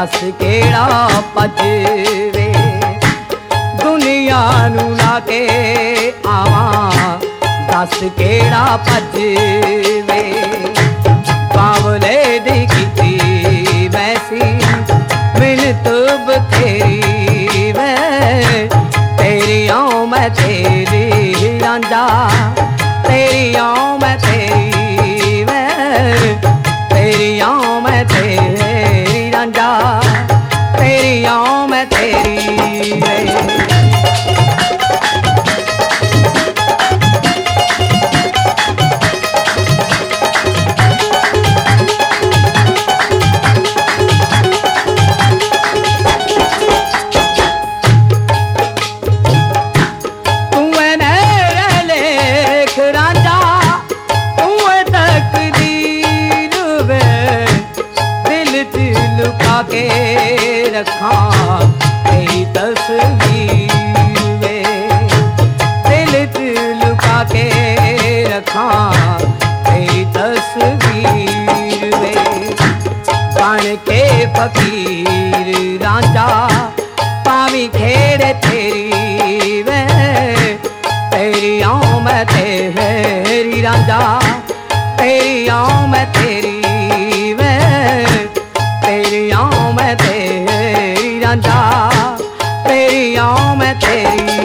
दस केड़ा पजवे दुनिया नू लाके आवां दस केड़ा पजवे बावले दी कीती वैसी मिन्नत बथेरी वे तेरी आऊं मैं तेरी रांझा तेरी आऊं मैं तेरी वे तेरी आऊं मैं तेरी रांझा तेरी आऊं मैं तेरी वे के रखा तेरी तस्वीर वे दिल लुका के रखा तेरी तस्वीर वे बन के फकीर रांझा पावी खेड़े तेरी वे तेरी आऊं मैं तेरी रांझा तेरी आऊं मैं तेरी वे तेरी आऊं मैं तेरी रांझा तेरी आऊं मैं तेरी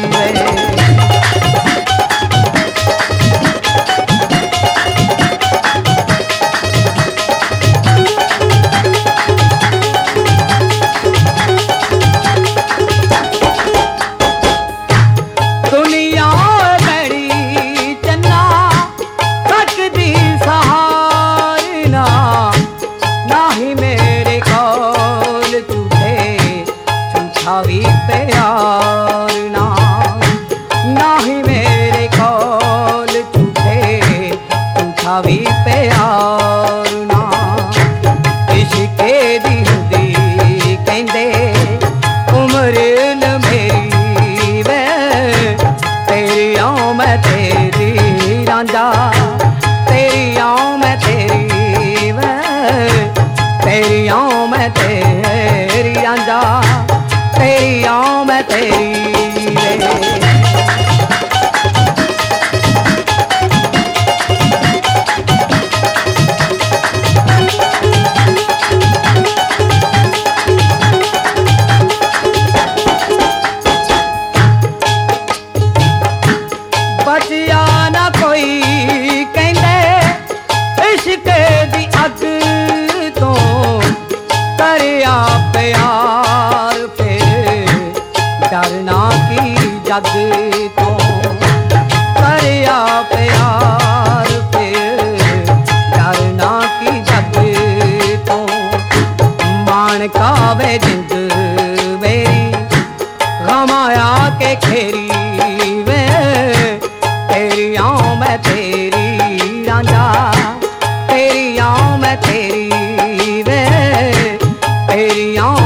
दुनिया बड़ी चन्ना सकदी सहारना नाही मेरे कौल तुझे झूठा भी प्यार ना नाही मेरे कौल तुझे झूठा भी प्यार ना इश्के दी हुंदी कहंदे उम्र न मेरी वे तेरी आऊं मैं तेरी रांझा तेरी आऊं मैं तेरी वे तेरी आऊं मैं तेरी रांझा तेरी आऊं मैं तेरी बचिया ना कोई कहंदे इश्क दी अग तो करया प्यार फिर डरना की जग तो करया प्यार फिर डरना की जग तो मान कावे जिंद मेरी गमाया के खेरी वे तेरी आऊं मैं तेरी रांझा तेरी आऊं मैं तेरी वे तेरी आऊं